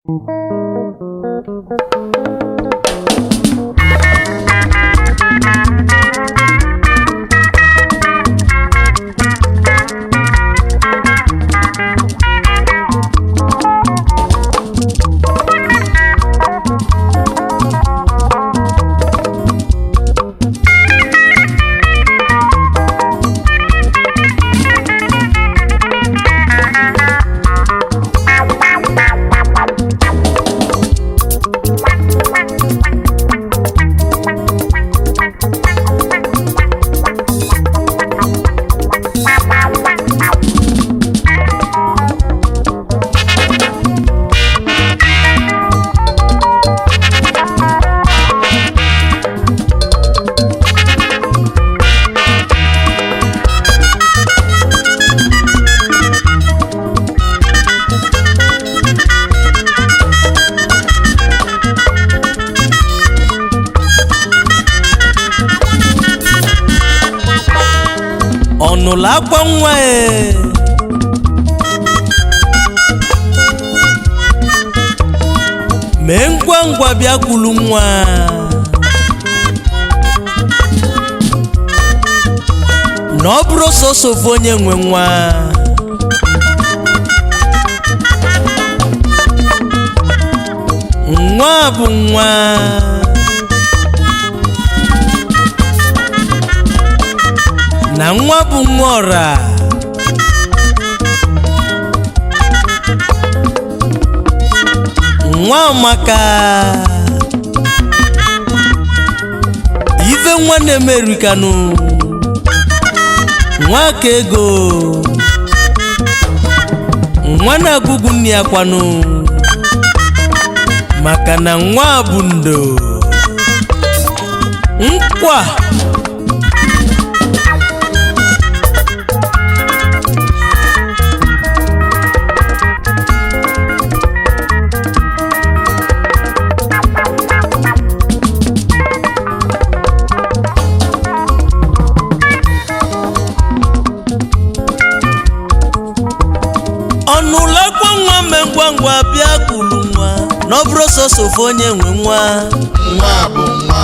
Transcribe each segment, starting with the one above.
Onula kwa nwa mee ngwa ngwa bịa kwulu nwa na ọ bụrụ sọsọ onye nwe nwa nwa bụ nwa na nwa bụ nwa ọra nwa maka ife nwa na-emerikanu nwa ka ego nwa na-agụgụ nne ya kwanu maka na nwa bụ ndo nkwa ngwa bịa kwulu nwa n'ọbụrụ sọsọ onye nwe nwa nwa bụ nwa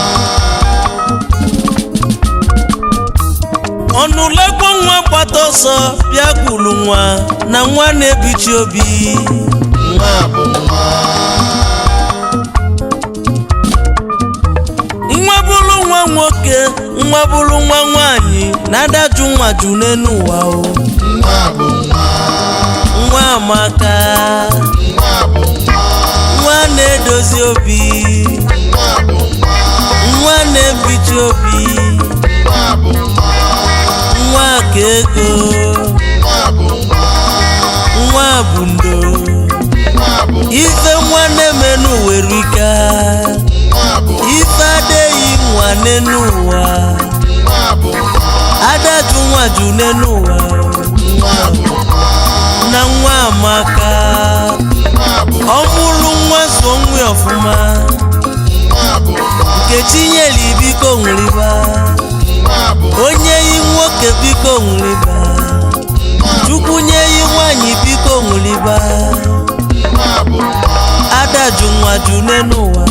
ọnụlekwa nwa gbata ọsọ bịa kwulu nwa na nwa na-ebichi obi nwa bụ nwa nwa bụrụ nwa nwoke nwa bụrụ nwa nwanyị na-adaju nwa ju n'elu ụwa o nwa bụ nwa nwa amaka nwa bụ nwa nwa na-edozi obi nwa bụ nwa nwa na-ebichi obi nwa bụ nwa nwa ka ego nwa bụ nwa nwa bụ ndo nwa bụ ife nwa na-eme n'ụwa erika nwa bụ ife adịghị nwa n'elu ụwa nwa bụ nwa adaju nwa ju n'elu ụwa nwa bụ nwa na nwa amaka ọ mụrụ nwa zụọ nwa ọfụma Nkechi nyeli biko nwụrịba onye yi nwoke biko nwụrịba Chukwu nye yi nwanyị biko nwụrịba adaju nwa ju n'elu ụwa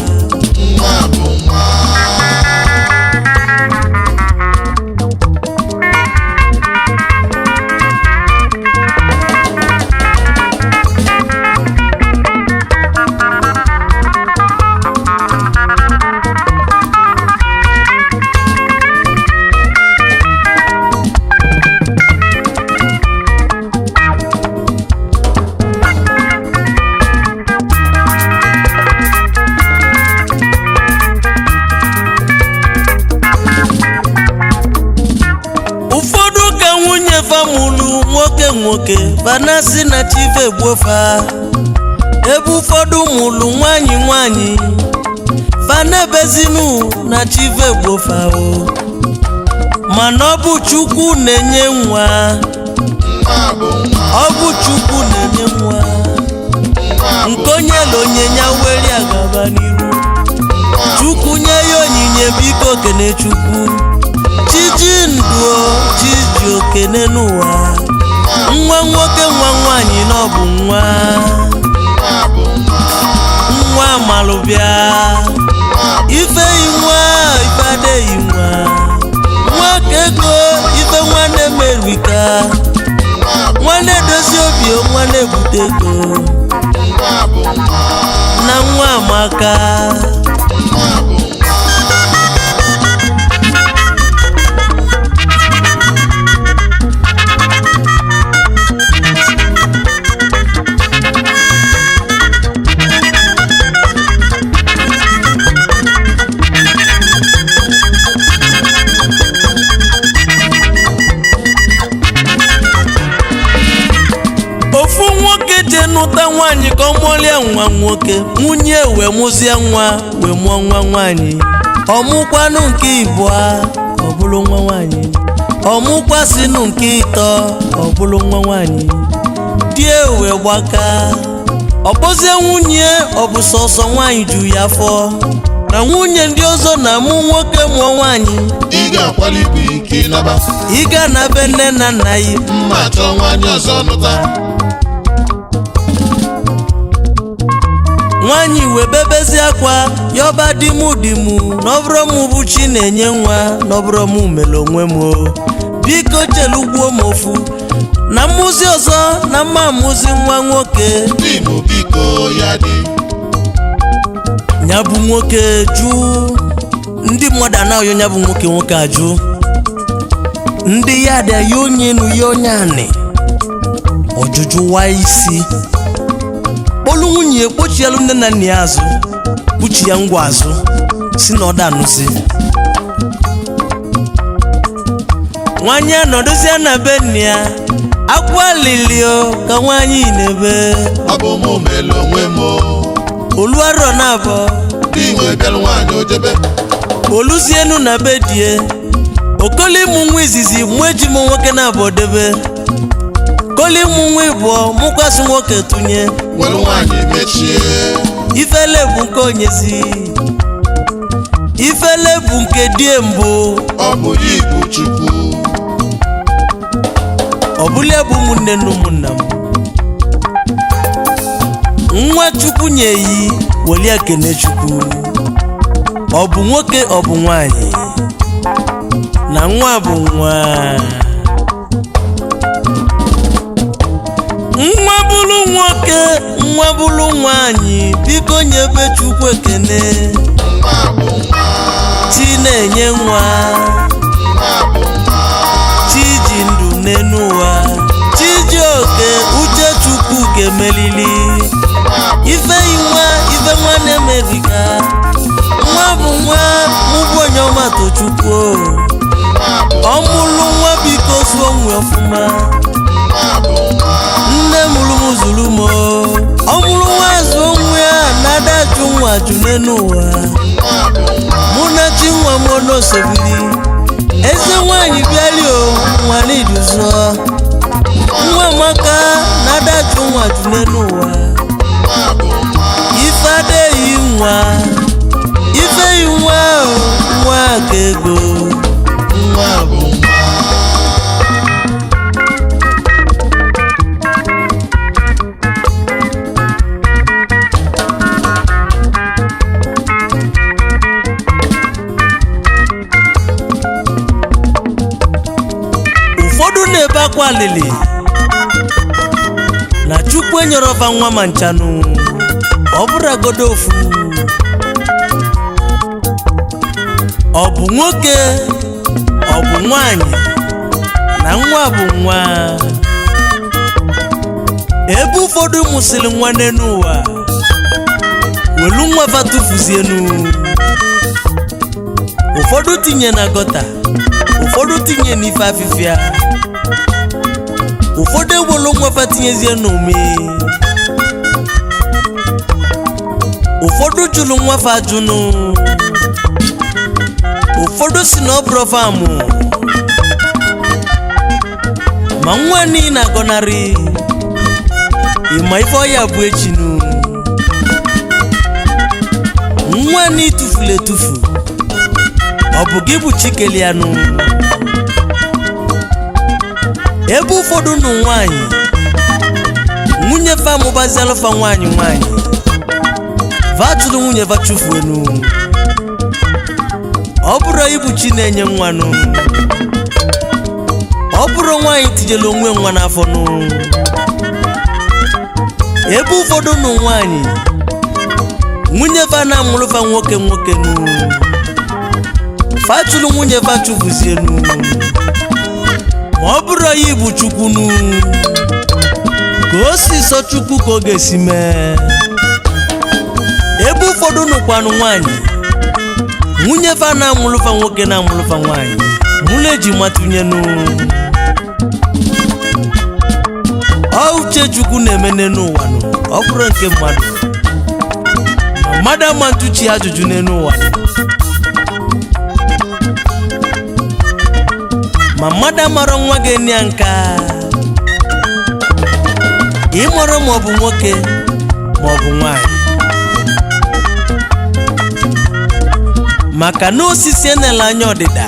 nwoke banasi na chive gbofa ebe ụfọdụ mụlụ nwanyị fanebezinu na chive gbofa o mana ọ bụ Chukwu na-enye nwa ọ bụ Chukwu na-enye nwa nkonye lonye nya weri agaba n'iru Chukwu nye ya onyinye biko kene Chukwu chiji nduo chiji okene n'ụwa nwa nwoke nwa nwanyị n'ọbụ nwa bịa ife inwa ife adịghị nwa nwoke ego ife nwanne merika nwanne dozie obi nwanne ebute ego na nwa amaka nụta nwaanyị ka ọ mụọlia nwa nwoke nwunye wee mụzie nwa wee mụọ nwa nwaanyị ọmụkwanụ nke ịbụọ ọ bụrụ nwa nwaanyị ọmụkwasịnụ nke ịtọ ọ bụrụ nwa nwaanyị di wee gbaka ọkpọzie nwunye ọ bụ sọsọ nwaanyị ju ya afọ na nwunye ndị ọzọ na-amụ nwoke mụọ nwaanyị ị ga na be nne na nna ya mma chọọ nwaanyị ọzọ nụta nwaanyị wee bebezi akwa yọba dimu n'ọbụrụ m bụ chi na-enye nwa n'ọbụrụ m mere onwe m biko chelugbuo m ofu na mmụzi ọzọ na mma amụzi nwa nwoke dimu biko ya dị nya bụ nwoke jụ ndị mmadụ anaghị nya bụ nwoke ajụ ndị ya dị ya onye nụ ya onye anị ọjụjụ wa isi kpolu nwunye kpochielu nne na nna ya azụ kpuchi ya ngwa azụ si na ọda anụzi nwanyị anọdụzie na be nne ya akwa lilio ka nwanyị na-ebe ọ bụ mụ mere onwe m oluarọ na abọ di nwe bịara nwaanyị ojebe oluzienu na be die okoli mụ nwa izizi mụ eji m nwoke na abọ debe koli mụ nwa ịbụọ mụkwasị nwoke tụnye were nwaanyị mechie ifele bụ nke onyezi ifele bụ nke die mbụ ọ bụ ya ibu chukwu ọ bụla bụ ụmụnne na ụmụnna m nwa chukwu nye yi welie kene chukwu ọ bụ nwoke ọ bụ nwaanyị na nwa bụ nwa nwa bụrụ nwoke nwa bụrụ nwaanyị biko nyebe chukwu ekene chi na-enye nwa chi ji ndụ n'enu ụwa chi ji oke uche chukwu ga-emelili ife inwa ife nwanne merika nwa bụ nwa mụbụ onye ọma tochukwu ọ mụrụ nwa biko suo nwe ọfụma nne mụrụ m zuru m ọ mụrụ nwa zuo nwa ya na-ada jụ nwa jụ n'enu ụwa mụ na chi nwa m n'osebili eze nwaanyị bịali o nwa n'iduzọ nwa maka na-ada jụ nwa jụ n'enu ụwa ife adịghị nwa ife nwa nwa ka ego nwa bụ ụfọdụ na-ebe akwa alili na chukwu enyere ọba nwa ma nchanụ ọ bụrụ agodo ofu ọ bụ nwoke ọ bụ nwaanyị na nwa bụ nwa ebe ụfọdụ mụsịrị nwa n'enu ụwa welu nwa fatufuzienu ụfọdụ tinye na gọta ụfọdụ tinye n'ife afịfịa ụfọdụ ewelu nwa fatinyezie n'ome ụfọdụ jụrụ nwa fajụnụ ụfọdụ si na ọ bụrụ famụ ma nwa niile agọnarị ịma ife ọya bụ echinu nwa na itufula etufu ọ bụ gị bụ chikelianụ ebe ụfọdụ nụ nwaanyị nwunye fa mụbazialụfa nwaanyị vatụrụ nwunye vachufuenu ọ bụrụ ibu chi na-enye nwanụ ọ bụrụ nwaanyị tijelu onwe nwa n'afọ nụ ebe ụfọdụ nụ nwaanyị nwunye va na-amụrụ va nwoke nwoke nụ fatụrụ nwunye vachufuzienu ma ọ bụrụ ya ibu chukwu nụ ka o si sọ chukwu ka ọ ga-esi mee ebe ụfọdụ nụkwanụ nwaanyị nwunye va na-amụrụ va nwoke na-amụrụ va nwaanyị mụlụ eji matụnyenu ọ uche chukwu na-eme n'ụwa nụ ọ bụrụ nke mmadụ ma mmadụ ama ntụchi ajụjụ n'elu ụwa ma mmadụ amara nwa ga-enye ya nka ịmụrụ ma ọ bụ nwoke ma ọ bụ nwaanyị maka na osisi enela anya ọdịda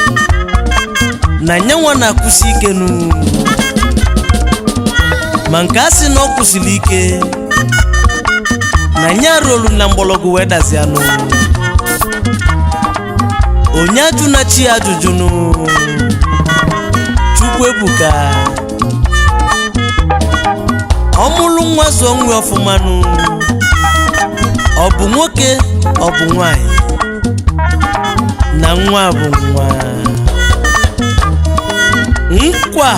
na nyanwa na-akwụsị ike nụ ma nke a sị na ọ kwụsịrị ike na nya rolu na mgbọrọgwụ wee dazianụ onye ajụ na chi ajụjụ nụ Chukwu ebuka ọ mụrụ nwa zụọ nwa ọfụma nụ ọ bụ nwoke ọ bụ nwaanyị na nwa bụ nwa nkwa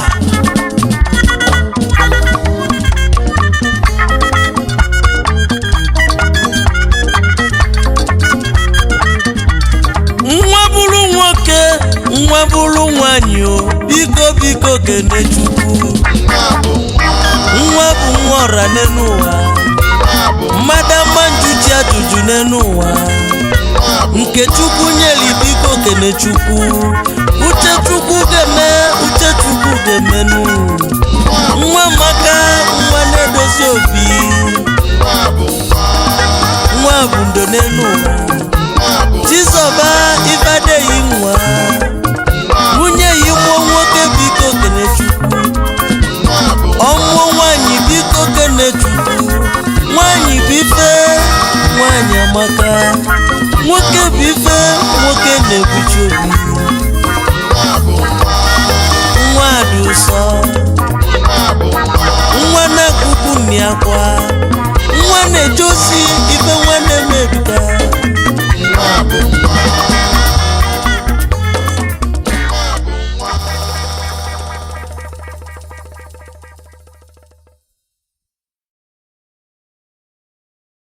nwa bụrụ nwoke nwa bụrụ nwaanyị o biko biko kene Chukwu nwa bụ nwa ọra n'elu ụwa mmadụ ama njuji ajụjụ n'elu ụwa nke Chukwu nyeli biko kene Chukwu uche Chukwu ga-eme uche Chukwu ga-emenụ nwa maka nwa na-edozi obi nwa bụ ndo n'elu ụwa Chizoba ifadeghị nwa nwunye yi mụọ nwoke biko kene Chukwu ọmụọ nwaanyị biko kene Chukwu nwaanyị bụ ife nwaanyị amaka nwoke bụ ife nwoke na-ebuchi obi nwa dị ụsọ nwa na-akụkụ nni akwa nwa na-eje ozi